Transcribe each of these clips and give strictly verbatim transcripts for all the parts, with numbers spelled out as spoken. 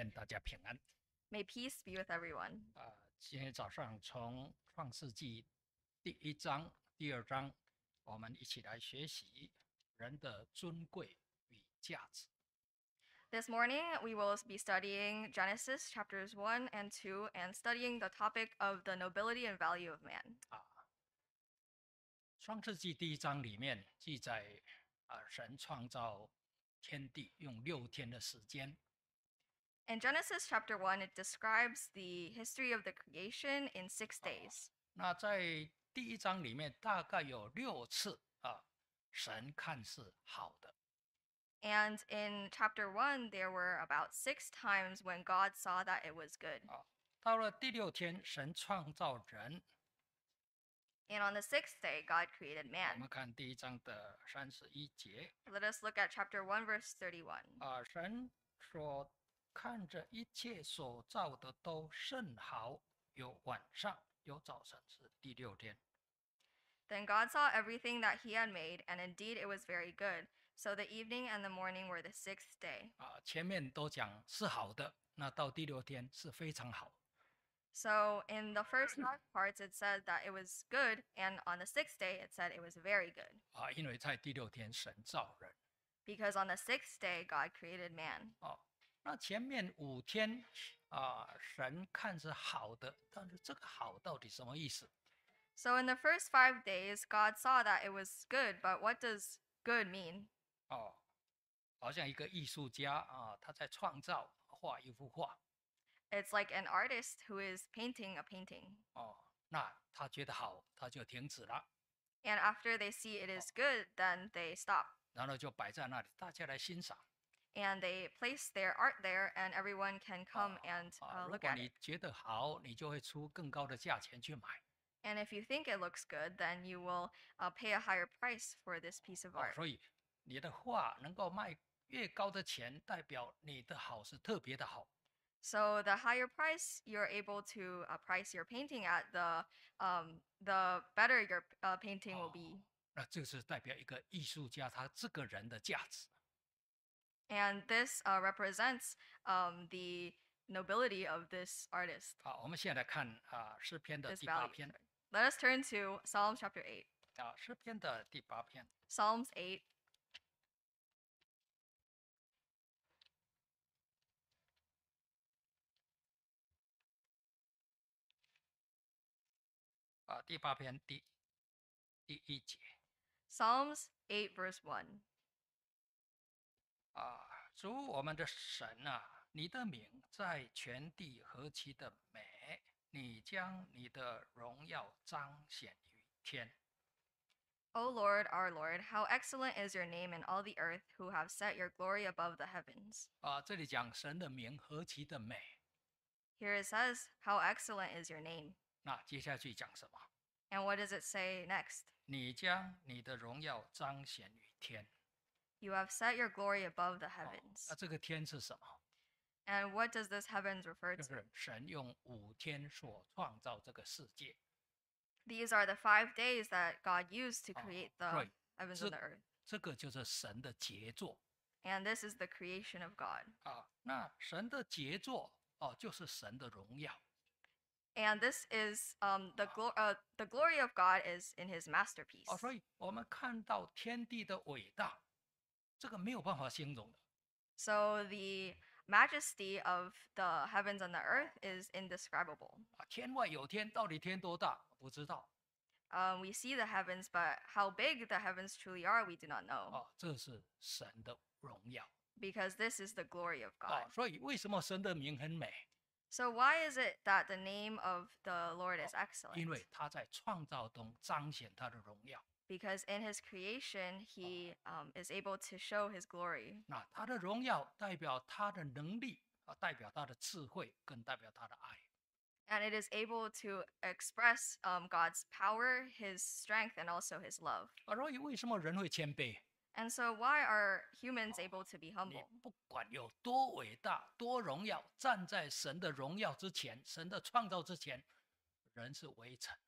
愿大家平安。 May peace be with everyone. 啊、今天早上从创世纪第一章、第二章，我们一起来学习人的尊贵与价值。 This morning, we will be studying Genesis chapters one and two and studying the topic of the nobility and value of man. 创世纪第一章里面记载，啊、神创造天地用六天的时间。 In Genesis chapter one, it describes the history of the creation in six days. 那在第一章里面大概有六次啊，神看是好的。 And in chapter one, there were about six times when God saw that it was good. 啊，到了第六天，神创造人。 And on the sixth day, God created 我 man. 们看第一章的三十一节。 Let us look at chapter one, verse thirty-one. 啊，神所看着一切所造的都甚好，有晚上，有早晨，是第六天。 Then God saw everything that he had made, and indeed it was very good. So the evening and the morning were the sixth day. 啊，前面都讲是好的，那到第六天是非常好。 So in the first five parts, it said that it was good, and on the sixth day, it said it was very good. 啊，因为在第六天神造人。 Because on the sixth day, God created man. 哦，那前面五天啊，神看是好的，但是这个好到底什么意思？ So in the first five days, God saw that it was good, but what does good mean? 哦，好像一个艺术家啊，他在创造画一幅画。 It's like an artist who is painting a painting. 哦，那他觉得好，他就停止了， And after they see it is good, then they stop. 然后就摆在那里，大家来欣赏。 And they place their art there, and everyone can come and 啊， uh, 如 look 果 at 你 it. 觉得好，你就会出更高的价钱去买。 And if you think it looks good, then you will uh, pay a higher price for this piece of 哦， art. 所以你的画能够卖越高的钱，代表你的好是特别的好。 So the higher price you're able to uh, price your painting at, the um, the better your uh, painting will be. 那这是代表一个艺术家他这个人的价值。 And this uh, represents um, the nobility of this artist. 好，我们现在来看啊诗篇的 This 第八 value. 篇。 Let us turn to Psalms chapter eight. 啊，诗篇的第八篇。 Psalms eight. 啊，第八篇第第一节。 Psalms eight, verse one. 啊，主我们的神啊，你的名在全地何其的美！你将你的荣耀彰显于天。 O Lord, our Lord, how excellent is your name in all the earth, who have set your glory above the heavens. 啊，这里讲神的名何其的美。 Here it says, how excellent is your name. 那接下去讲什么？ And what does it say next? 你将你的荣耀彰显于天。 You have set your glory above the 哦 heavens. 那这个天是什么？ And what does this heavens refer 就 to? 是神用五天所创造这个世界。 These are the five days that God used to Oh, create the right. heavens So- and the earth. 这个就是神的杰作 And this is the creation of God. 啊。那神的杰作哦，就是神的荣耀。 And this is um, the, glo- uh, the glory of God is in his masterpiece. 哦，所以我们看到天地的伟大，这个没有办法形容的。 So the majesty of the heavens and the earth is indescribable. 啊，天外有天，到底天多大？不知道。 Um, we see the heavens, but how big the heavens truly are, we do not know. 哦，这是神的荣耀。 Because this is the glory of 哦， God. 所以为什么神的名很美？ So why is it that the name of the Lord is 因 excellent? 为他在创造中彰显他的荣耀。 Because in his creation, he um, is able to show his glory. 那他的荣耀代表他的能力啊，代表他的智慧，更代表他的爱。 And it is able to express um, God's power, his strength, and also his love. 啊，所以为什么人会谦卑？ And so, why are humans able to be 你 humble? 不管有多伟大、多荣耀，站在神的荣耀之前，神的创造之前，人是微尘。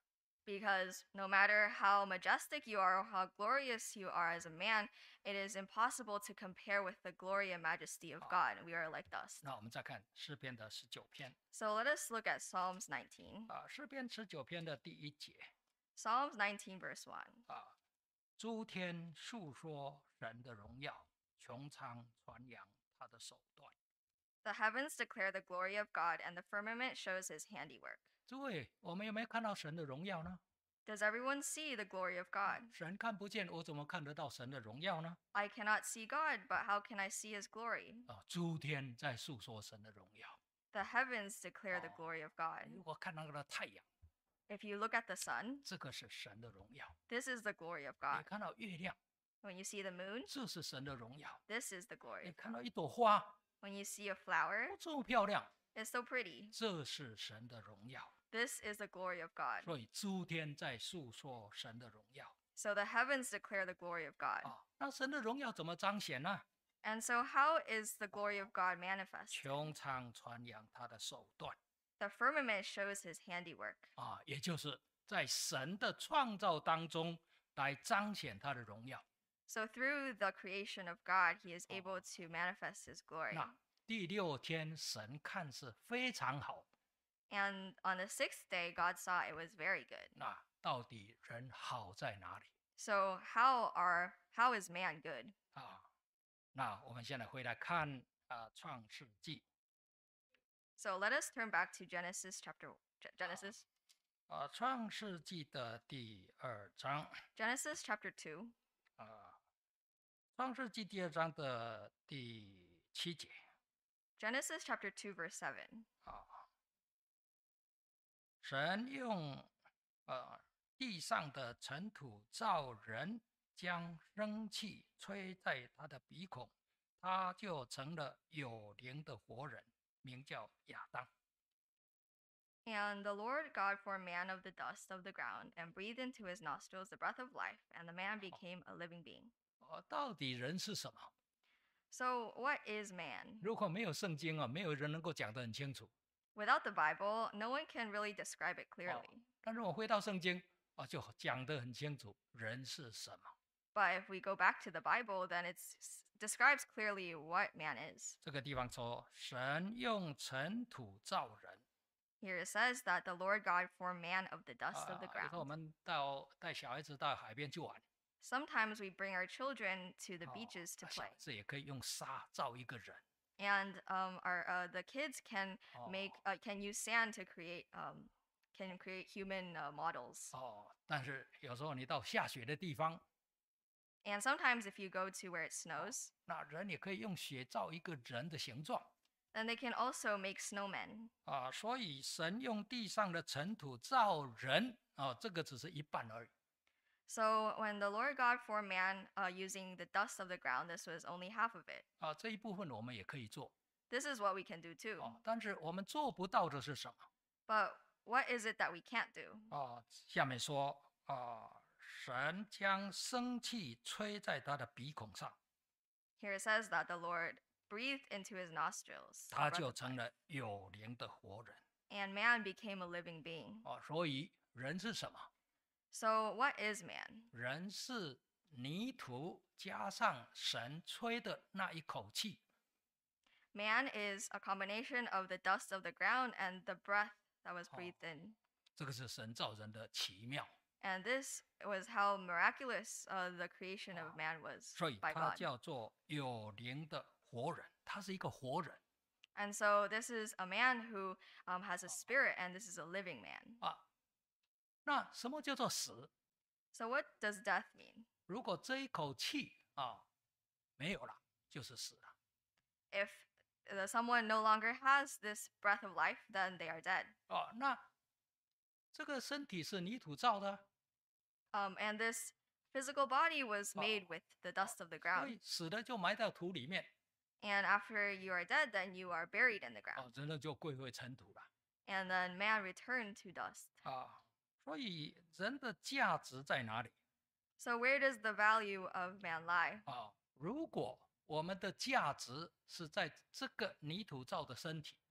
Because no matter how majestic you are or how glorious you are as a man, it is impossible to compare with the glory and majesty of God. We are like dust. 那我们再看诗篇的十九篇 So let us look at Psalms nineteen. 啊，诗篇十九篇的第一节 Psalms nineteen, verse one. 啊，诸天述说神的荣耀，穹苍传扬他的手段。 The heavens declare the glory of God, and the firmament shows his handiwork. 诸位，我们有没有看到神的荣耀呢？ Does everyone see the glory of God? 神看不见，我怎么看得到神的荣耀呢？ I cannot see God, but how can I see his glory? 啊，诸天在述说神的荣耀。 The heavens declare the Oh. glory of God. 如果看那个太阳， If you look at the sun, 这个是神的荣耀； this is the glory of 你 God. 看到月亮， When you see the moon, 这是神的荣耀； this is the glory 你 of 看到 God. 一朵花， When you see a flower, 哦，这么漂亮， it's so pretty. 这是神的荣耀。 This is the glory of God. 所以诸天在述说神的荣耀 So the heavens declare the glory of God. 啊。那神的荣耀怎么彰显呢？ And so, how is the glory of God manifest? 穹苍传扬他的手段 The firmament shows his handiwork. 啊，也就是在神的创造当中来彰显他的荣耀。 So, through the creation of God, he is able to manifest his glory. 那第六天，神看是非常好。 And on the sixth day, God saw it was very good. 那到底人好在哪里 So, how are how is man good? 啊？那我们现在回来看啊，创世纪》 So, let us turn back to Genesis chapter Ge- Genesis. 啊，《创世纪》的第二章 Genesis chapter two. 啊，《创世纪》第二章的第七节 Genesis chapter two, verse seven. 啊，神用呃地上的尘土造人，将生气吹在他的鼻孔，他就成了有灵的活人，名叫亚当。 And the Lord God formed man of the dust of the ground and breathed into his nostrils the breath of life, and the man became a living being. 哦，到底人是什么？ So, what is man? 如果没有圣经啊，没有人能够讲得很清楚。 Without the Bible, no one can really describe it clearly. 但是我回到圣经啊，就讲得很清楚，人是什么。 But if we go back to the Bible, then it describes clearly what man is. 这个地方说，神用尘土造人。 Here it says that the Lord God formed man of the 啊 dust of the 有时候我 ground. 们到带小孩子到海边去玩， Sometimes we bring our children to the 哦 beaches to 那小 play. 孩子也可以用沙造一个人。 And um, our uh, the kids can make 哦 uh, can use sand to create um, can create human uh, models. 哦，但是有时候你到下雪的地方， And sometimes if you go to where it snows, 那人也可以用雪造一个人的形状。 then they can also make snowmen. 啊，所以神用地上的尘土造人啊，这个只是一半而已。 So when the Lord God formed man uh, using the dust of the ground, this was only half of it. 啊，这一部分我们也可以做 This is what we can do too. 哦，但是我们做不到的是什么？ But what is it that we can't do? 啊，下面说啊，神将生气吹在他的鼻孔上， Here it says that the Lord breathed into his nostrils, the 他 breath 就 of 成 life, 了有灵的活人。 and man became a living being. 啊，所以人是什么？ So what is man? 人是泥土加上神吹的那一口气。 Man is a combination of the dust of the ground and the breath that was Oh. breathed in. 这个是神造人的奇妙， And this was how miraculous uh, the creation of man was 所以 by 他 God. 叫做有灵的活人。他是一个活人 And so this is a man who um, has a spirit, and this is a living man. 啊。那什么叫做死？ So what does death mean? 如果这一口气啊没有了，就是死了。 If uh, someone no longer has this breath of life, then they are dead. 哦，那这个身体是泥土造的， Um, and this physical body was Oh. made with the dust of the 所 ground. 以死了就埋到土里面， And after you are dead, then you are buried in the 哦 ground.， 人呢就归回尘土了 And then man returned to dust. 啊。所以人的价值在哪里 So where does the value of man lie? 啊？如果我们的价值是在这个泥土造的身体，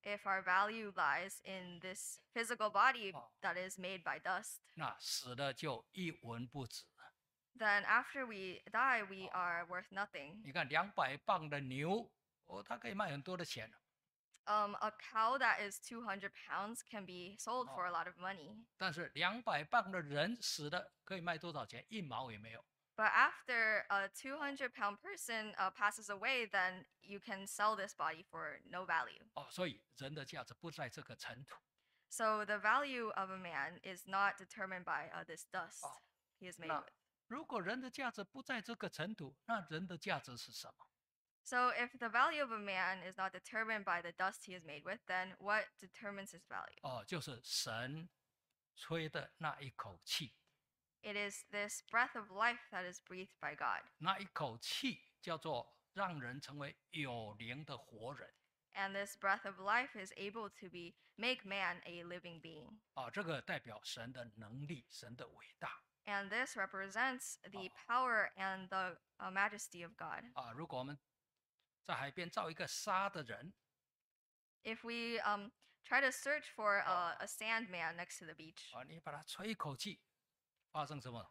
if our value lies in this physical body Oh. that is made by dust, 那死了就一文不值。 then after we die, we are worth nothing. 你看两百磅的牛，哦，它可以卖很多的钱。 Um, a cow that is two hundred pounds can be sold for a lot of money. 但是两百磅的人死了可以卖多少钱？一毛也没有。 But after a two hundred pound person uh, passes away, then you can sell this body for no value. 哦，所以人的价值不在这个尘土。 So the value of a man is not determined by uh, this dust Oh. he is made 那 with. 如果人的价值不在这个尘土，那人的价值是什么？ So if the value of a man is not determined by the dust he is made with, then what determines his value? 哦，就是神吹的那一口气。 It is this breath of life that is breathed by God. 那一口气叫做让人成为有灵的活人。 And this breath of life is able to be make man a living being. 啊，这个代表神的能力，神的伟大。 And this represents the power and the uh, majesty of God. 啊，如果我们在海边造一个沙的人， If we um, try to search for a, a sandman next to the beach, 啊，你把它吹一口气，发生什么？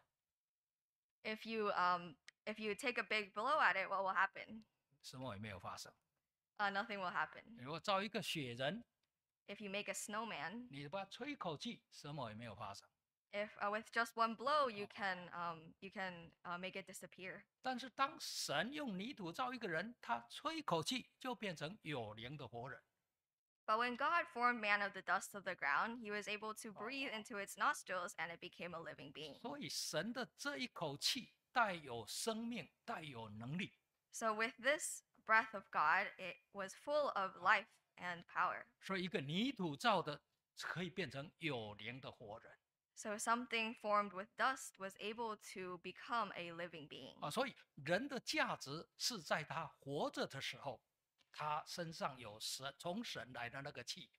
if you um, if you take a big blow at it, what will happen? 什么也没有发生。 Uh, nothing will happen. 如果造一个雪人， If you make a snowman, 你把它吹一口气，什么也没有发生。 if uh, with just one blow you can um, you can uh, make it disappear. 但是当神用泥土造一个人，他吹一口气就变成有灵的活人。 But when God formed man of the dust of the ground, he was able to breathe into its nostrils and it became a living being. 所以神的这一口气带有生命，带有能力。 So with this breath of God, it was full of life and power. 所以一个泥土造的可以变成有灵的活人。 So something formed with dust was able to become a living being. 啊，所以人的价值是在他活着的时候，他身上有神从神来的那个气。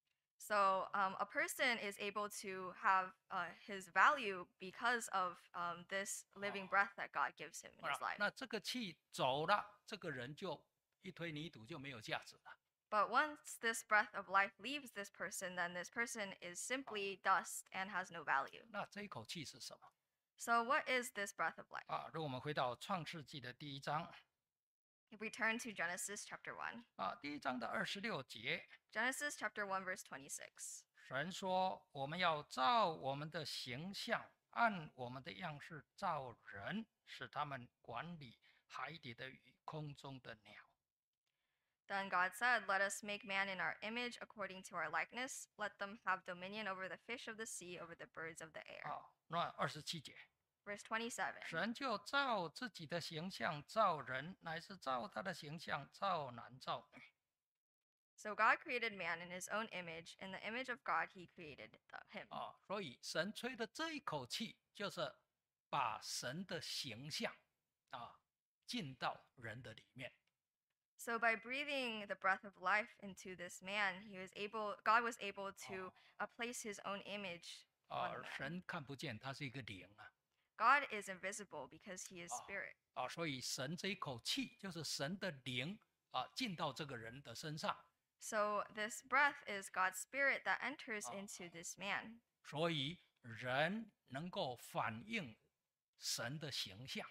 So um, a person is able to have uh, his value because of um, this living breath that God gives him in his 啊 life. 那这个气走了，这个人就一堆泥土就没有价值了。 But once this breath of life leaves this person, then this person is simply dust and has no value. 那这一口气是什么？ So what is this breath of life? 啊，如果我们回到创世纪的第一章 If we turn to Genesis chapter one, 啊，第一章的二十六节， Genesis chapter one verse twenty-six. 神说：“我们要照我们的形象，按我们的样式造人，使他们管理海底的鱼、空中的鸟。” Then God said, "Let us make man in our image, according to our likeness. Let them have dominion over the fish of the sea, over the birds of the air." 啊，那二十七节， Verse twenty-seven. 神就照自己的形象造人，乃是照他的形象造男造女。 So God created man in his own image. In the image of God, he created the- him. 啊，所以神吹的这一口气，就是把神的形象啊进到人的里面。 So by breathing the breath of life into this man, he was able God was able to uh, place his own image 啊 on the，man. 神看不见，他是一个灵啊。 God is invisible because he is Oh. spirit. 啊，所以神这一口气就是神的灵啊进到这个人的身上， So this breath is God's spirit that enters Oh. into this man. 所以人能够反映神的形象。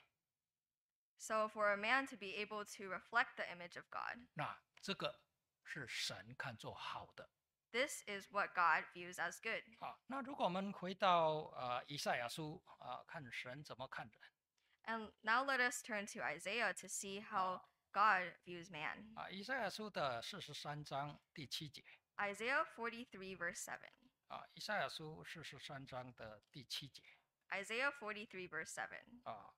So for a man to be able to reflect the image of God, 那这个是神看作好的 this is what God views as good. 啊。那如果我们回到呃以赛亚书啊，看神怎么看人 And now let us turn to Isaiah to see how God views man. 啊，以赛亚书的四十三章第七节 Isaiah forty-three verse seven. 啊，以赛亚书四十三章的第七节 Isaiah forty-three verse seven. 啊，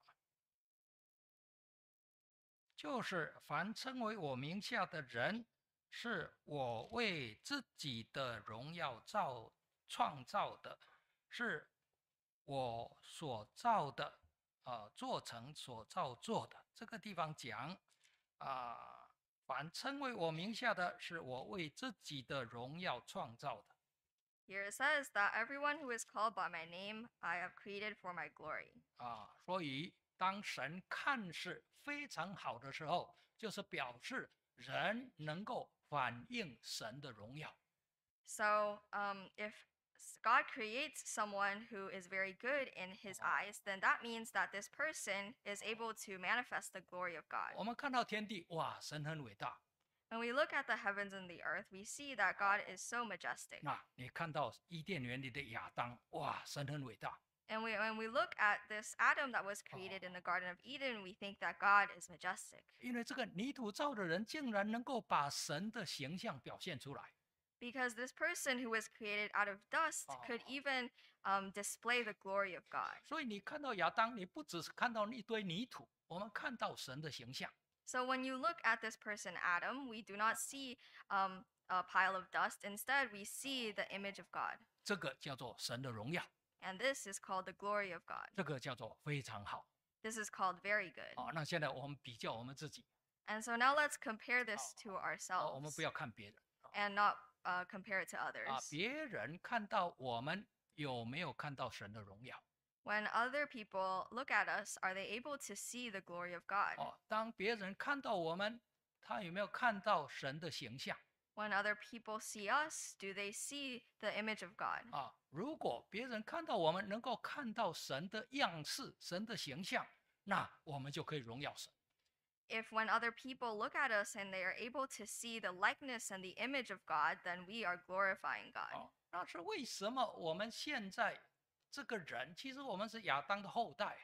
就是凡称为我名下的人，是我为自己的荣耀造创造的，是我所造的，啊、做成所造作的。这个地方讲啊、凡称为我名下的，是我为自己的荣耀创造的。 Here it says that everyone who is called by my name, I have created for my glory. 啊，所以当神看是非常好的时候，就是表示人能够反映神的荣耀。 So, um, if s- God creates someone who is very good in his eyes, then that means that this person is able to manifest the glory of God. 我们看到天地，哇，神很伟大。 When we look at the heavens and the earth, we see that God is so majestic. 那你看到伊甸园里的亚当，哇，神很伟大。 And we, when we look at this Adam that was created in the Garden of Eden, we think that God is majestic. 因为这个泥土造的人，竟然能够把神的形象表现出来。 Because this person who was created out of dust could even um, display the glory of God. 所以你看到亚当，你不只是看到一堆泥土，我们看到神的形象。 So when you look at this person, Adam, we do not see um, a pile of dust. Instead, we see the image of God. 这个叫做神的荣耀， And this is called the glory of God. 这个叫做非常好。 This is called very good. 哦，那现在我们比较我们自己， And so now let's compare this to 哦，我们 ourselves 不要看别人 and not uh, compare it to 啊， others. 别人看到我们有没有看到神的荣耀？ When other people look at us, are they able to see the glory of God? 哦，当别人看到我们，他有没有看到神的形象？ When other people see us, do they see the image of God? 啊，如果别人看到我们能够看到神的样式、神的形象，那我们就可以荣耀神。 If when other people look at us and they are able to see the likeness and the image of God, then we are glorifying God. 哦，那是为什么我们现在这个人，其实我们是亚当的后代。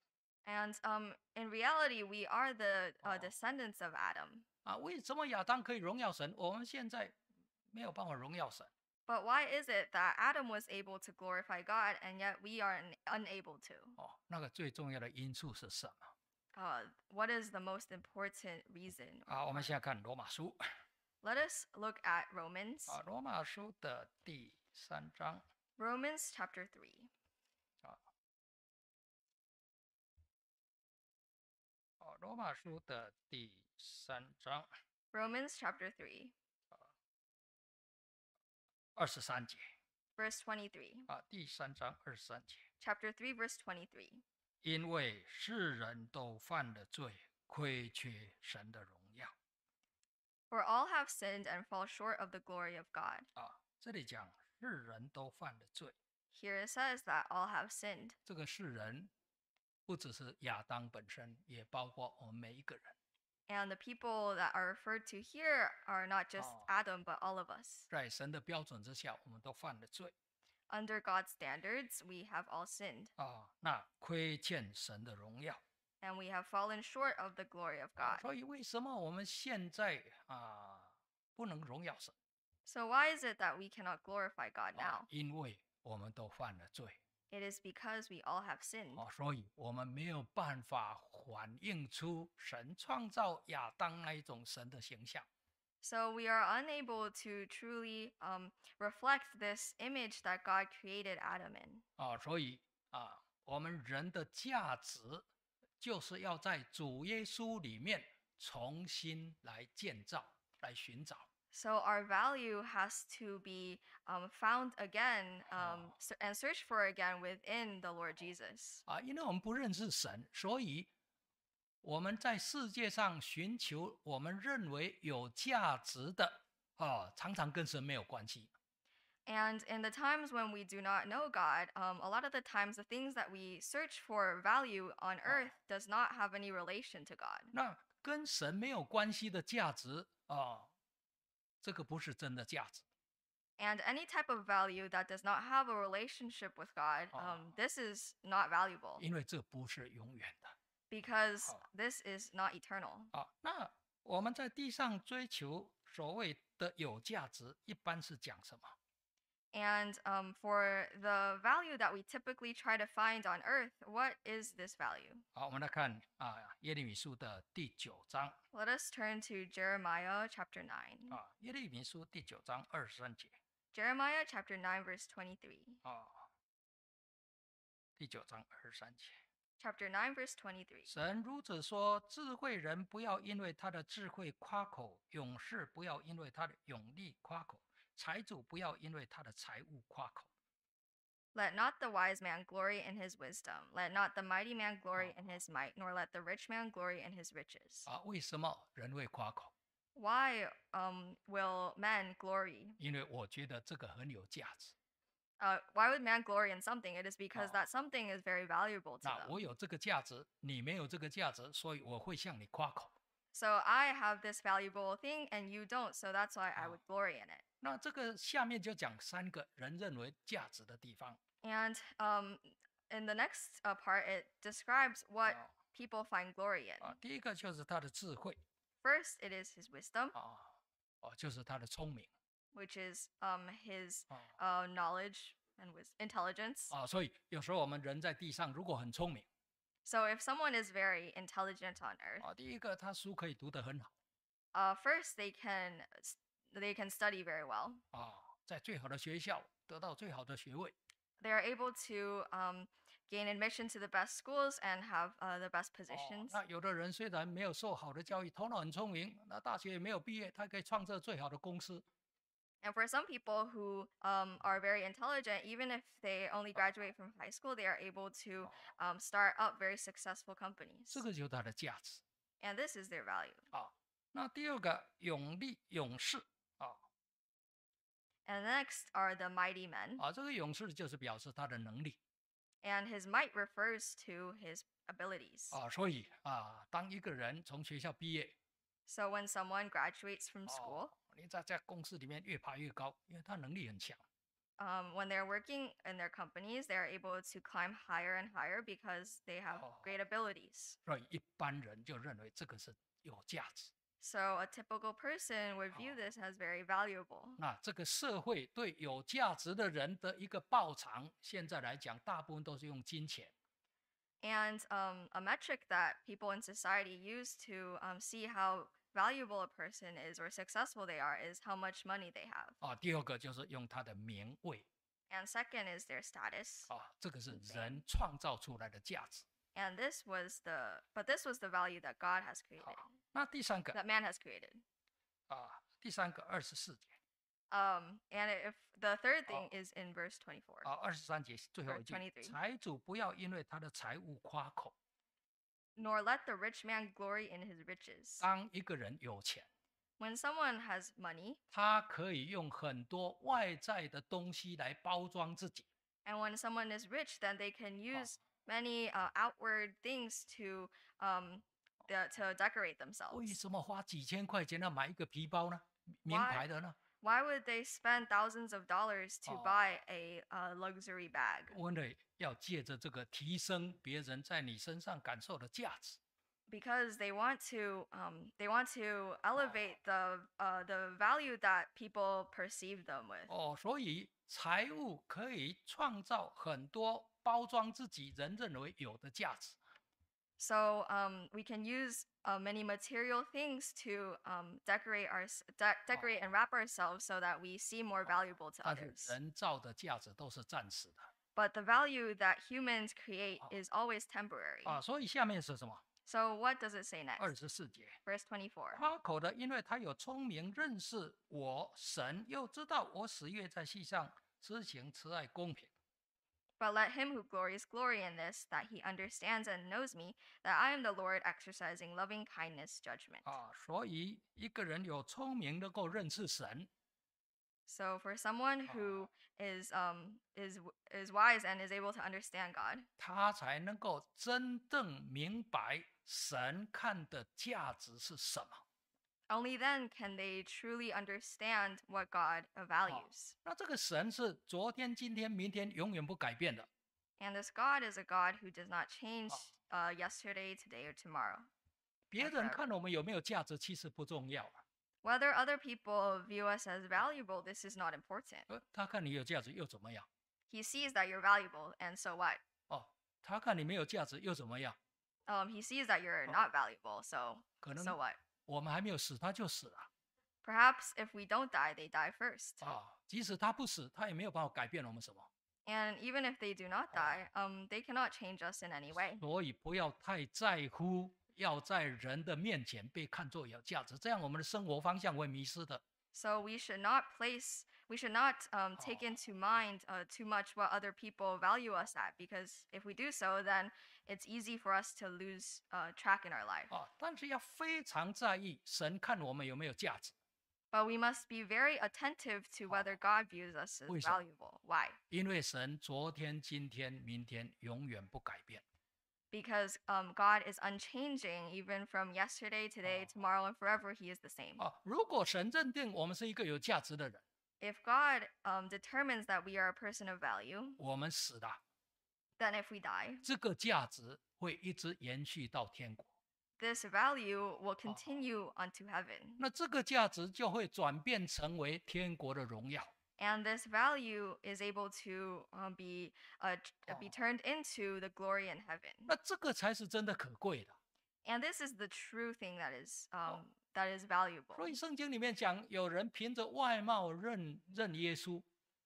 And um, in reality, we are the uh, Oh. descendants of Adam. 啊，为什么亚当可以荣耀神？我们现在没有办法荣耀神。 But why is it that Adam was able to glorify God and yet we are un- unable to? 哦，那个最重要的因素是什么？ Uh, what is the most important reason? 啊，我们现在看罗马书 Let us look at Romans. 啊，罗马书的第三章 Romans chapter three. 哦，罗马书的第三章 Romans chapter three, 二十三节 verse twenty-three. 啊，第三章二十三节， Chapter three, verse twenty-three. 因为世人都犯了罪，亏缺神的荣耀 For all have sinned and fall short of the glory of God. 啊。这里讲世人都犯了罪， Here it says that all have sinned. 这个世人不只是亚当本身，也包括我们每一个人。 And the people that are referred to here are not just Oh. Adam, but all of us. 在神的标准之下，我们都犯了罪 Under God's standards, we have all sinned, 啊，那亏欠神的荣耀。 and we have fallen short of the glory of 啊 God. 所以为什么我们现在啊不能荣耀神？ So why is it that we cannot glorify God 啊 now? 因为我们都犯了罪 It is because we all have sinned. 啊，所以我们没有办法反映出神创造亚当那一种神的形象。 So we are unable to truly um, reflect this image that God created Adam in. 啊，所以啊，我们人的价值就是要在主耶稣里面重新来建造、来寻找。 So our value has to be um, found again um, s- and searched for again within the Lord Jesus. 啊，因为我们不认识神，所以我们在世界上寻求我们认为有价值的，啊，常常跟神没有关系。 And in the times when we do not know God, um, a lot of the times the things that we search for value on earth does not have any relation to God. 那跟神没有关系的价值啊，这个不是真的价值。 And any type of value that does not have a relationship with God, um, this is not valuable 因为这不是永远的 because Oh. this is not eternal. 啊。那我们在地上追求所谓的有价值，一般是讲什么？ And um, for the value that we typically try to find on earth, what is this value? 好，我们来看啊，耶利米书的第九章 Let us turn to Jeremiah chapter nine. 啊，耶利米书第九章二十三节 Jeremiah chapter nine, verse twenty-three. 啊，第九章二十三节。 Chapter nine, verse twenty-three. 神如此说：智慧人不要因为他的智慧夸口，勇士不要因为他的勇力夸口，财主不要因为他的财物夸口。 Let not the wise man glory in his wisdom. Let not the mighty man glory in his might, nor let the rich man glory in his riches. 啊，为什么人会夸口？ Why um, will men glory? 因为我觉得这个很有价值。 Uh, why would man glory in something? It is because Oh. that something is very valuable to 那 them. 我有这个价值，你没有这个价值，所以我会向你夸口。 So I have this valuable thing and you don't, so that's why I Oh. would glory in it. 那这个下面就讲三个人认为价值的地方。 And um, in the next uh, part, it describes what Oh. people find glory in. 啊，第一个就是他的智慧 First, it is his wisdom, 啊，哦，就是他的聪明 which is um, his 啊 uh, knowledge and wis- intelligence. 啊，所以有时候我们人在地上如果很聪明 So if someone is very intelligent on earth, 啊，第一个他书可以读得很好 uh, first they can s- they can study very well. 啊，在最好的学校得到最好的学位 They are able to um, gain admission to the best schools and have uh, the best 哦 positions. 那有的人虽然没有受好的教育，头脑很聪明，那大学也没有毕业，他可以创设最好的公司 And for some people who um, are very intelligent, even if they only graduate from high school, they are able to um, start up very successful companies. 这个就是它的价值 And this is their value. 啊。那第二个勇力勇士啊 And next are the mighty men. 啊，这个勇士就是表示他的能力 And his might refers to his abilities. 啊，所以啊，当一个人从学校毕业 So when someone graduates from school, 哦，你在在公司里面越爬越高，因为他能力很强。 um, when they're working in their companies, they're able to climb higher and higher because they have Oh. great abilities. 所以一般人就认为这个是有价值。 So a typical person would view Oh. this as very valuable. 那这个社会对有价值的人的一个报偿，现在来讲，大部分都是用金钱 And um, a metric that people in society use to um, see how valuable a person is or successful they are is how much money they have. 啊。第二个就是用他的名位 And second is their status. 啊，这个是嗯人创造出来的价值 And this was the, but this was the value that God has created, 啊。那第三个 that man has created. 啊，第三个二十四节 Um, and if the third thing is in verse twenty-four. 啊，二十三节最后一句 Verse，twenty-three， 财主不要因为他的财物夸口。 Nor let the rich man glory in his riches. 当一个人有钱， When someone has money, 他可以用很多外在的东西来包装自己 and when someone is rich, then they can use many uh, outward things to um the, to decorate 为 themselves. 什么花几千块钱要买一个皮包呢？名 Why？ 牌的呢？ Why would they spend thousands of dollars to Oh. buy a uh, luxury bag? 为了要借着这个提升别人在你身上感受的价值 Because they want to um, they want to elevate the uh, the value that people perceive them with. 哦，所以财物可以创造很多包装自己人认为有的价值 So um, we can use uh, many material things to um, decorate our de- decorate and wrap ourselves so that we seem more valuable to 但是 others. 人造的价值都是暂时的 But the value that humans create Oh. is always temporary. 啊。所以下面是什么？ So what does it say 二 next? 十四节， Verse twenty-four. 夸口的，因为他有聪明，认识我神，又知道我喜悦在世上施行慈爱公平。 But let him who glories glory in this, that he understands and knows me, that I am the Lord exercising loving kindness judgment. 啊，所以一个人有聪明，能够认识神， So for someone who is um is w- is wise and is able to understand God, 他才能够真正明白神看的价值是什么。 only then can they truly understand what God uh, values. 那这个神是昨天、今天、明天永远不改变的。 And this God is a God who does not change uh, yesterday, today, or tomorrow. 别人看我们有没有价值，其实不重要啊。 Whether other people view us as valuable, this is not important. 呃，他看你有价值又怎么样？ He sees that you're valuable, and so what? 哦，他看你没有价值又怎么样？ Um, he sees that you're not valuable, so 可能 so what? 我们还没有死，他就死了 Perhaps if we don't die, they die first. 啊。即使他不死，他也没有办法改变我们什么。 And even if they do not die, um, they cannot change us in any way. 所以不要太在乎要在人的面前被看作有价值，这样我们的生活方向会迷失的。 So we should not place we should not um, take 哦 into mind uh, too much what other people value us at, because if we do so, then it's easy for us to lose uh, track in our life. 哦，但是要非常在意神看我们有没有价值， But we must be very attentive to whether God views us as 为什么？ valuable. Why? 因为神昨天、今天、明天永远不改变。 Because um, God is unchanging, even from yesterday, today, tomorrow, and forever. He is the same. 哦，如果神认定我们是一个有价值的人， If God um, determines that we are a person of value, 我们死了， then if we die, 这个价值会一直延续到天国。 this value will continue unto heaven. 那这个价值就会转变成为天国的荣耀。 And this value is able to um, be uh, t- uh, be Oh. turned into the glory in heaven. 那这个才是真的可贵的。 And this is the true thing that is um, that is valuable. 所以圣经里面讲，有人凭着外貌认认耶稣，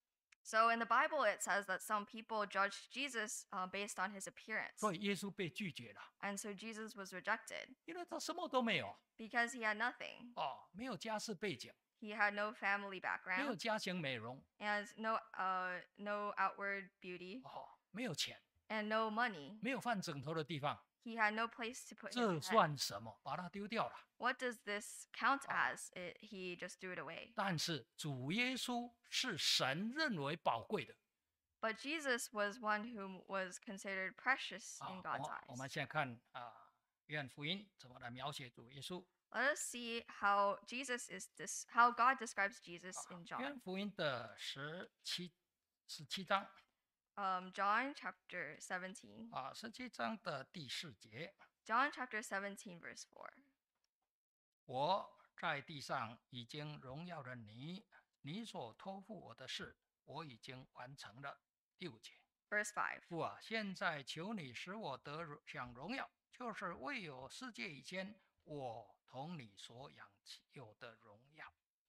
So in the Bible, it says that some people judged Jesus uh, based on his appearance. 所以耶稣被拒绝了， And so Jesus was rejected 因为他什么都没有 because he had nothing. 哦，没有家世背景， He had no family 没有 background 家庭美容 and no uh, no outward beauty 哦，没有钱， and no money. 没有放枕头的地方， He had no place to put 这 his head. 算什么？把它丢掉了。 What does this count Oh. as? It, he just threw it away. 但是主耶稣是神认为宝贵的 But Jesus was one who was considered precious 啊 in God's 我我们 eyes. 现在看啊，约翰福音怎么来描写主耶稣？ Let us see how Jesus is this, how God describes Jesus 啊 in 约 John. 翰福音的十七十七章 Um, John chapter seventeen. 啊，十七章的第四节， John chapter seventeen, verse four. 我在地上已经荣耀了你，你所托付我的事，我已经完成了。第五节， Verse five. 父啊，现在求你使我得荣享荣耀，就是未有世界以前，我同你所养有的荣耀。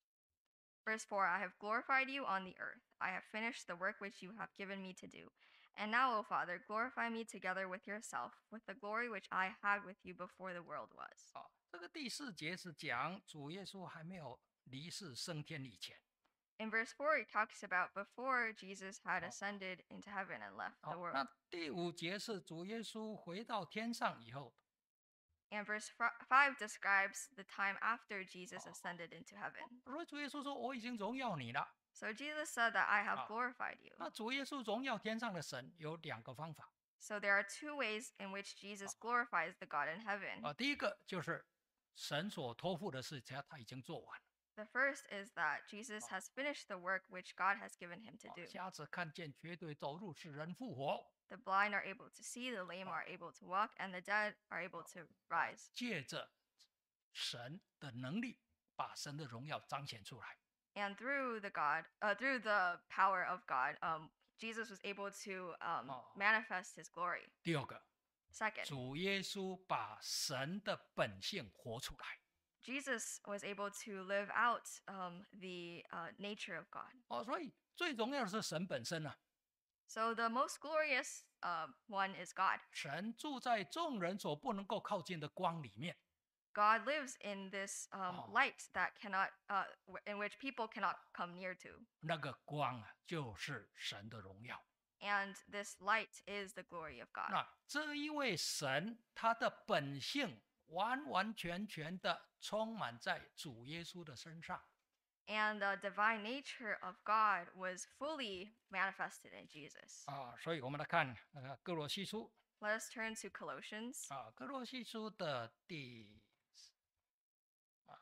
Verse four. I have glorified you on the earth. I have finished the work which you have given me to do. And now, O Father, glorify me together with yourself, with the glory which I had with you before the world was. 啊，这个第四节是讲主耶稣还没有离世升天以前。 In verse four, he talks about before Jesus had Oh. ascended into heaven and left 好 the，world. 那第五节是主耶稣回到天上以后， And verse f- five describes the time after Jesus Oh. ascended into heaven. 所以主耶稣说我已经荣耀你了。 So Jesus said that I have Ah. glorified you. 那主耶稣荣耀天上的神有两个方法 So there are two ways in which Jesus glorifies the God in heaven. 啊，第一个就是神所托付的事，他他已经做完了， The first is that Jesus has finished the work which God has given him to 啊 do. 瞎子看见，绝对走路，使人复活。 The blind are able to see, the lame are able to walk, and the dead are able to rise. 借着神的能力，把神的荣耀彰显出来。 And through the God, uh, through the power of God, um, Jesus was able to um, Oh. manifest his glory. 第二个， Second, 主耶稣把神的本性活出来。 Jesus was able to live out um, the uh, nature of God. 哦，所以最重要的是神本身啊， So the most glorious uh, one is God. 神住在众人所不能够靠近的光里面。 God lives in this um, Oh. light that cannot, uh, w- in which people cannot come near to. 那个光啊，就是神的荣耀。 And this light is the glory of God. 那这一位神，他的本性完完全全的充满在主耶稣的身上。 And the divine nature of God was fully manifested in Jesus. 啊，所以我们来看呃哥罗西书 Let us turn to Colossians. 啊，哥罗西书的第啊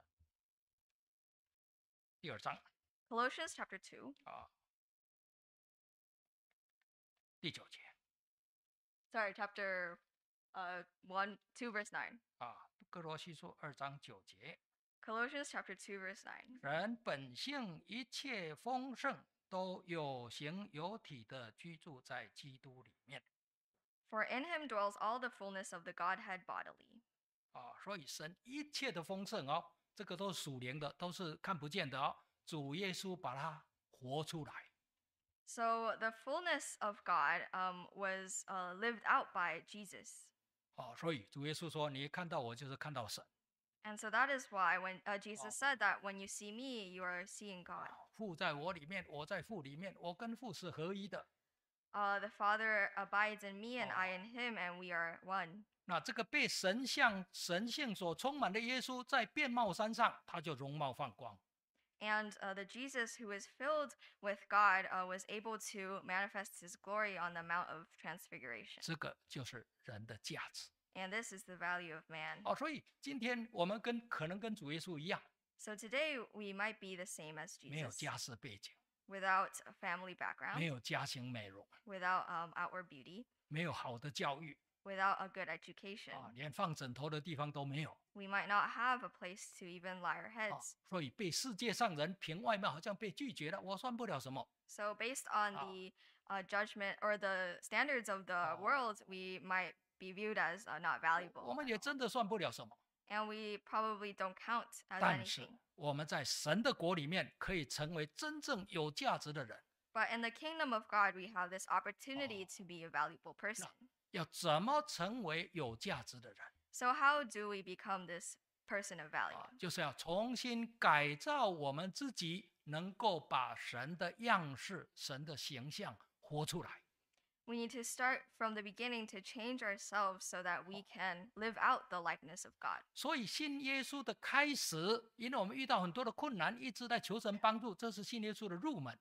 第二章 Colossians chapter two. 啊第九节 Sorry, chapter uh, one, two, verse nine. 啊，哥罗西书二章九节， Colossians chapter two, verse nine. 人本性一切丰盛，都有形有体的居住在基督里面 For in him dwells all the fullness of the Godhead bodily. 啊，所以神一切的丰盛哦，这个都是属灵的，都是看不见的哦。主耶稣把它活出来 So the fullness of God um, was uh, lived out by Jesus. 哦，所以主耶稣说：“你看到我，就是看到神。 And so that is why when uh, Jesus Oh. said that when you see me, you are seeing God. 啊父在我里面，我在父里面，我跟父是合一的。 Uh, the Father abides in me, and I Oh. in him, and we are one. 那这个被神像神性所充满的耶稣，在变貌山上，他就容貌放光。 And uh, the Jesus who is filled with God uh, was able to manifest his glory on the Mount of Transfiguration. 这个就是人的价值。 And this is the value of man. 哦，所以今天我们跟可能跟主耶稣一样， So today we might be the same as 没有 Jesus, 家世背景， without a family 没 background, 有家庭美容， without um, outward beauty, 没有好的教育 without a good education. 啊，连放枕头的地方都没有 We might not have a place to even lie our 啊 heads. 所以被世界上人凭外貌好像被拒绝了，我算不了什么。 So based on Ah. the uh, judgment or the standards of the Oh. world, we might be viewed as uh, not valuable. 我们也真的算不了什么， And we probably don't count as 但是 anything. 我们在神的国里面可以成为真正有价值的人。 But in the kingdom of God, we have this opportunity to be a valuable person. 要怎么成为有价值的人 So how do we become this person of value? 啊？就是要重新改造我们自己，能够把神的样式、神的形象活出来。 We need to start from the beginning to change ourselves so that we can live out the likeness of God. 所以信耶稣的开始，因为我们遇到很多的困难，一直在求神帮助，这是信耶稣的入门。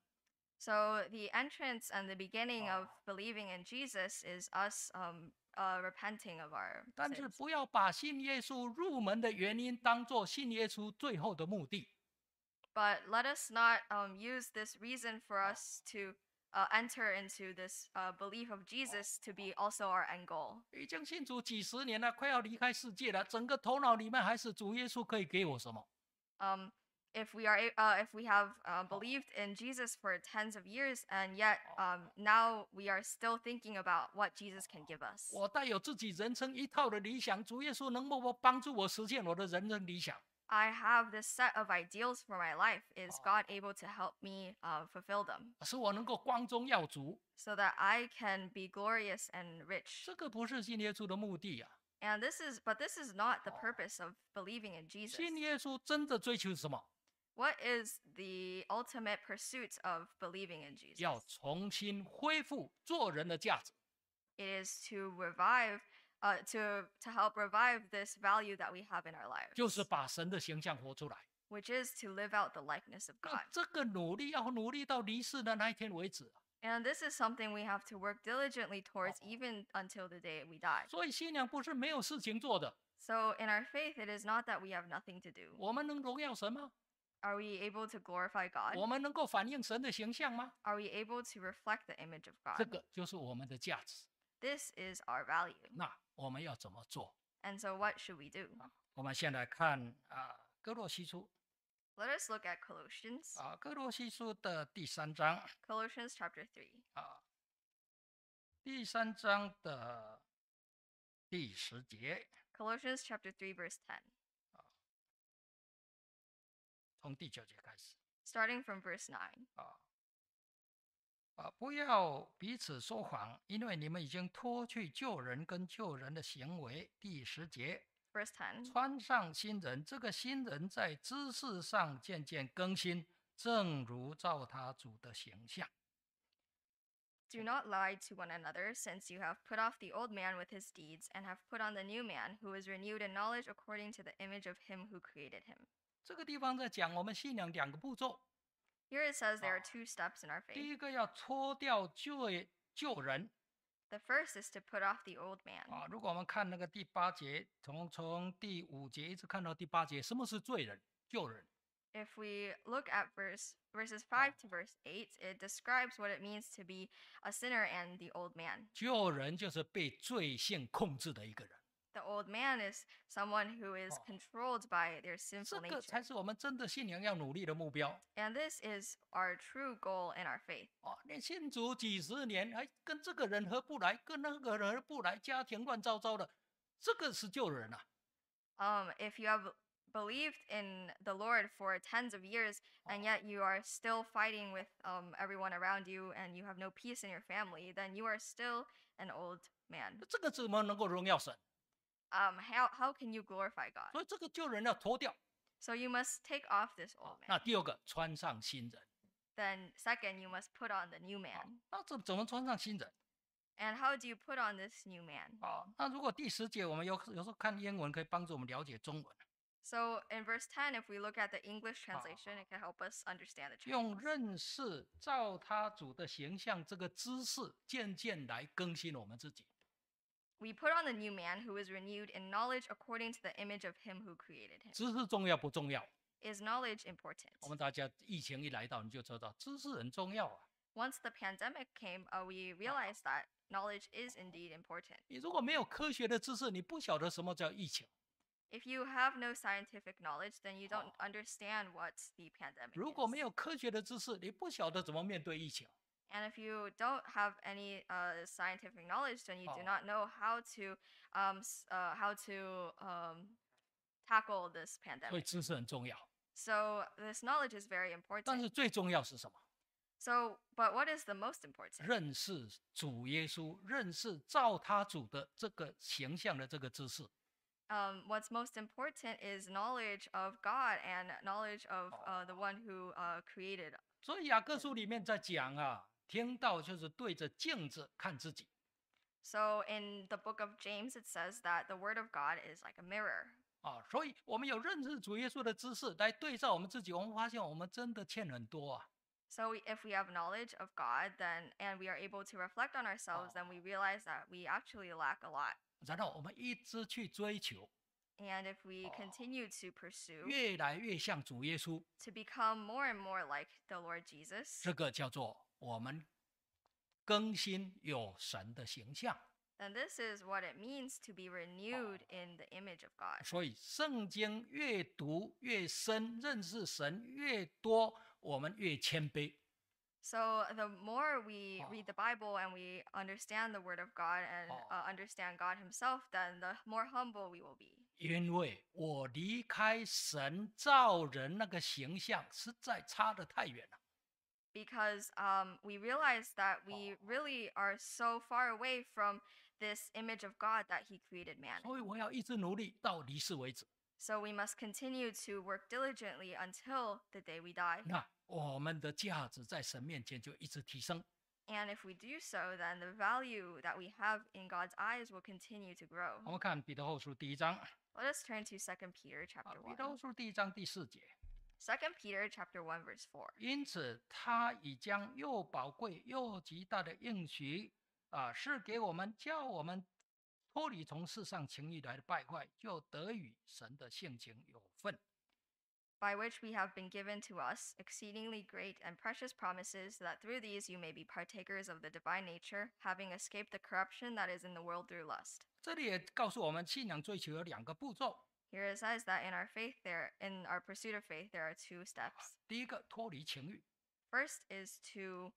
So the entrance and the beginning of believing in Jesus is us um, uh, repenting of our 但是 sins. 不要把信耶稣入门的原因当做信耶稣最后的目的。 But let us not um, use this reason for us to uh, enter into this uh, belief of Jesus to be also our end goal. 已经信主几十年了，快要离开世界了，整个头脑里面还是主耶稣可以给我什么？ Um, if we are, a- uh, if we have uh, believed in Jesus for tens of years, and yet um, now we are still thinking about what Jesus can give us. 我带有自己人生一套的理想，主耶稣能否帮助我实现我的人生理想？ I have this set of ideals for my life. Is God able to help me uh, fulfill them 使我能够光宗耀祖？ so that I can be glorious and rich? 这个不是信耶稣的目的呀、 And this is, but this is not the purpose of believing in Jesus. 信耶稣真的追求什么？ What is the ultimate pursuit of believing in Jesus? 要重新恢复做人的价值。 It is to revive, uh, to to help revive this value that we have in our lives, 就是把神的形象活出来。 which is to live out the likeness of 那 God. 这个努力要努力到离世的那一天为止。 And this is something we have to work diligently towards even until the day we die. 所以信仰不是没有事情做的。 So in our faith, it is not that we have nothing to do. 我们能荣耀神吗？ Are we able to glorify God? 我们能够反映神的形象吗？ Are we able to reflect the image of 这 God? 个就是我们的价值。 This is our value. 那我们要怎么做？ And so what should we do? 我们先来看啊，哥罗西书 Let us look at Colossians. 啊，哥罗西书的第三章 Colossians chapter three. 啊，第三章的第十节， Colossians chapter three, verse ten. 从第九节开始 Starting from verse nine. 啊啊，不要彼此说谎，因为你们已经脱去旧人跟旧人的行为。第十节， Verse ten. 穿上新人，这个新人在知识上渐渐更新，正如照他主的形象。 Do not lie to one another, since you have put off the old man with his deeds, and have put on the new man, who is renewed in knowledge according to the image of him who created him. 这个地方在讲我们信仰两个步骤， Here it says there are two steps in our 第 faith. 一个要脱掉旧旧人 The first is to put off the old man. 啊。如果我们看那个第八节，从从第五节一直看到第八节，什么是罪人？旧人 If we look at verse verses five to verse eight, it describes what it means to be a sinner and the old man. 旧人就是被罪性控制的一个人， The old man is someone who is Oh. controlled by their 这 sinful 个 nature. 才是我们真的信仰要努力的目标 And this is our true goal in our faith. 啊！你信主几十年，还跟这个人合不来，跟那个人合不来，家庭乱糟糟的，这个是旧人啊！ Um, if you have believed in the Lord for tens of years, and yet you are still fighting with um, everyone around you, and you have no peace in your family, then you are still an old man. 这个怎么能够荣耀神？ Um, how, how can you glorify God? 所以这个旧人要脱掉。 So you must take off this old 那 man. 第二个，穿上新人。 then second, you must put on the new 啊 man. 那怎怎么穿上新人？ And how do you put on this new man? 啊，那如果第十节我们有有时候看英文，可以帮助我们了解中文。 So in verse ten, if we look at the English Ah. translation, it can help us understand the 用 Chinese. 认识造他主的形象这个知识，渐渐来更新我们自己。 We put on the new man who is renewed in knowledge according to the image of him who created him. 知识重要不重要？ Is knowledge important? 我们大家疫情一来到，你就知道知识很重要啊。 Once the pandemic came, uh, we realized that knowledge is indeed important. 你如果没有科学的知识，你不晓得什么叫疫情。 If you have no scientific knowledge, then you don't understand what the pandemic 如果 is. 没有科学的知识，你不晓得怎么面对疫情。 And if you don't have any uh, scientific knowledge, then you do Oh. not know how to um, s- uh, how to um, tackle this 所以 pandemic. 知识很重要。 So this knowledge is very 但 important. 是最重要是什么？ So, but what is the most important? 认识主耶稣，认识造他主的这个形象的这个知识。 Um, what's most important is knowledge of God and knowledge of uh, the one who uh, created. 所以雅各书里面在讲啊，听到就是对着镜子看自己。 So in the book of James, it says that the word of God is like a mirror. 啊，所以我们有认识主耶稣的知识来对照我们自己，我们发现我们真的欠很多啊。 So we- if we have knowledge of God, then and we are able to reflect on ourselves, then we realize that we actually lack a lot. 然后我们一直去追求， And if we continue to pursue 越来越像主耶稣， to become more and more like the Lord Jesus, 这个叫做我们更新有神的形象。 then this is what it means to be renewed in the image of God. 所以圣经越读越深，认识神越多，我们越谦卑。 So the more we Oh. read the Bible and we understand the Word of God and Oh. uh, understand God Himself, then the more humble we will be. 因为我离开神造人那个形象，实在差得太远了。 Because um, we realize that we Oh. really are so far away from this image of God that He created man. 所以我要一直努力到离世为止。 So we must continue to work diligently until the day we die. 那我们的价值在神面前就一直提升。 And if we do so, then the value that we have in God's eyes will continue to grow. 我们看彼得后书第一章，啊， Let us turn to Second Peter 彼 chapter 得后 one. 书第一章第四节。 Second Peter chapter one verse four. 因此，他已将又宝贵又极大的应许啊，是给我们，叫我们脱离从世上情欲来的败坏，就得与神的性情有份。 By which we have been given to us exceedingly great and precious promises, that through these you may be partakers of the divine nature, having escaped the corruption that is in the world through lust. 这里也告诉我们，信仰追求有两个步骤。 Here it says that in our faith there in our pursuit of faith there are two steps. 第一个，脱离情欲； First is to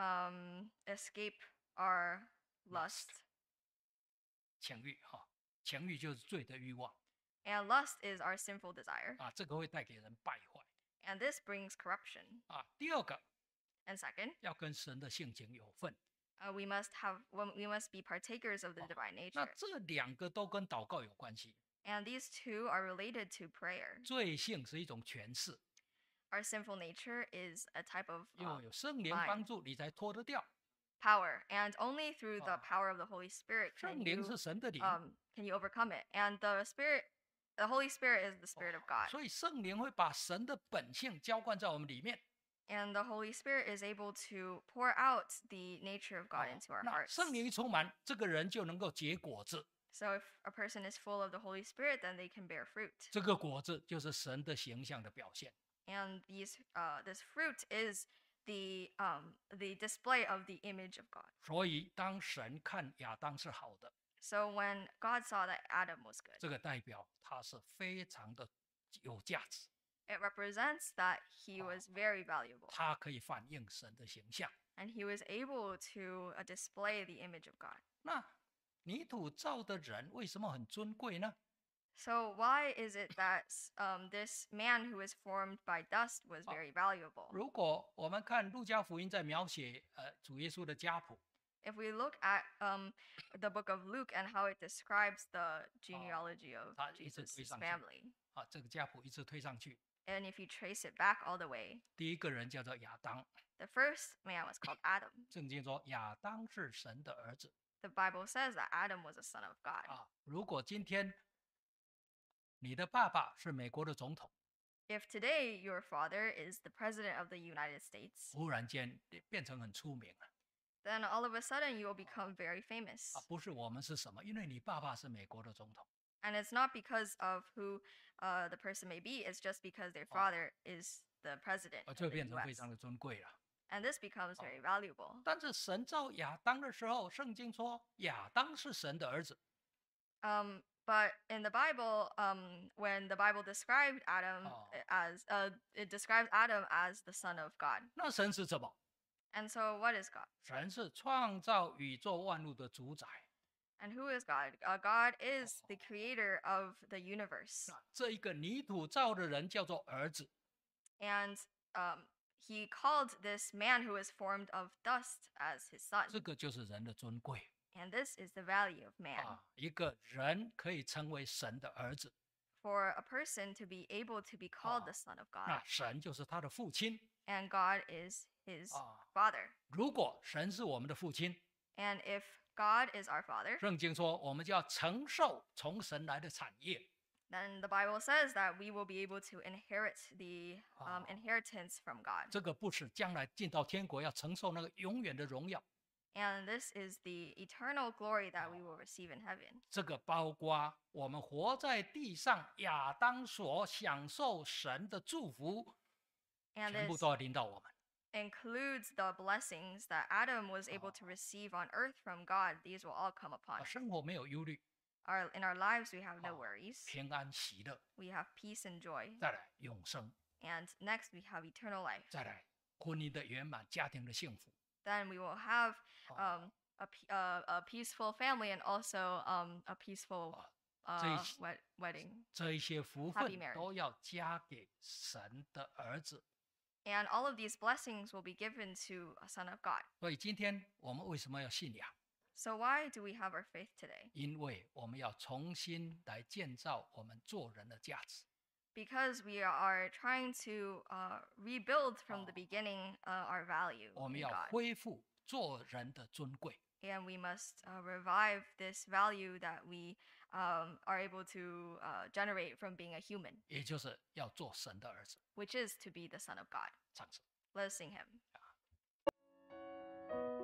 um, escape our lust. 情欲哈，情欲就是罪的欲望 And lust is our sinful desire. 啊，这个会带给人败坏 And this brings corruption. 啊。第二个， And second, 要跟神的性情有份。 uh, we must have well, we must be partakers of the divine 那 nature. 这两个都跟祷告有关系。 And these two are related to prayer. 罪性是一种权势， Our sinful nature is a type of 要 uh, 有圣灵 mind. 帮助你才脱得掉。 power, and only through the Oh. power of the Holy Spirit 圣 can 灵 you 是神的灵， um can you overcome it. And the Spirit, the Holy Spirit is the Spirit of God, 所以圣灵会把神的本性浇灌在我们里面。 and the Holy Spirit is able to pour out the nature of God 哦 into our 那 hearts. 圣灵一充满，这个人就能够结果子。 So if a person is full of the Holy Spirit, then they can bear fruit. 这个果子就是神的形象的表现。 And these uh this fruit is the um the display of the image of God. 所以当神看亚当是好的， So when God saw that Adam was good, 这个代表他是非常的有价值， it represents that he Oh. was very valuable, 他可以反映神的形象。 and he was able to uh, display the image of God. 那泥土造的人为什么很尊贵呢？ So why is it that um, this man who was formed by dust was Oh. very valuable? 如果我们看路加福音在描写呃主耶稣的家谱， If we look at um, the book of Luke and how it describes the genealogy of 他一直 Jesus' 推上去。 family, 啊，这个家谱一直推上去， And if you trace it back all the way, 第一个人叫做亚当， the first man was called Adam. 圣经说亚当是神的儿子 The Bible says that Adam was a son of God. 啊。如果今天你的爸爸是美国的总统， If today your father is the president of the United States, 忽然间变成很出名了 then all of a sudden you will become very famous. 啊，不是我们是什么，因为你爸爸是美国的总统 And it's not because of who uh, the person may be, it's just because their father is the president 啊， of 就 the 变成非 U S. 常的尊贵了。 And this becomes very valuable. 但是神造亚当的时候，圣经说亚当是神的儿子 Um, but in the Bible, um, when the Bible described Adam Oh. as, uh, it describes Adam as the son of God. 那神是什么？ And so, what is God? 神是创造宇宙万物的主宰。 And who is God? Uh, God is the creator of the universe. 那这一个泥土造的人叫做儿子， And um, he called this man who is formed of dust as his son. 这个就是人的尊贵 And this is the value of man. 啊！一个人可以成为神的儿子， For a person to be able to be called Oh. the son of God. 那神就是他的父亲 And God is his Ah. father. 如果神是我们的父亲， And if God is our father, 圣经说我们就要承受从神来的产业。 then the Bible says that we will be able to inherit the um, Ah. inheritance from God. 这个不是将来进到天国要承受那个永远的荣耀， And this is the eternal glory that we will receive in heaven. 这个包括我们活在地上，亚当所享受神的祝福， And 全部 this 都要临到我们。 includes the blessings that Adam was able to receive on earth from God. These will all come upon 啊， us. 生活没有忧虑， Our, in our lives, we have no 啊 worries. 平安喜乐， We have peace and joy. 再来永生， And next, we have eternal life. 再来婚姻的圆满，家庭的幸福。 Then we will have 啊 um, a, pe- uh, a peaceful family and also um, a peaceful 啊，这一 uh, wed- wedding. 这一些福 Happy 分 marriage. 都要加给神的儿子。 And all of these blessings will be given to a son of God. 所以今天我们为什么要信仰？ So why do we have our faith today? 因为我们要重新来建造我们做人的价值。 Because we are trying to uh, rebuild from the Oh. beginning uh, our value 我们 in 要 God. 恢复做人的尊贵。 And we must uh, revive this value that we um, are able to uh, generate from being a human, 也就是要做神的儿子。 which is to be the son of God. 唱诗。 Let's sing him.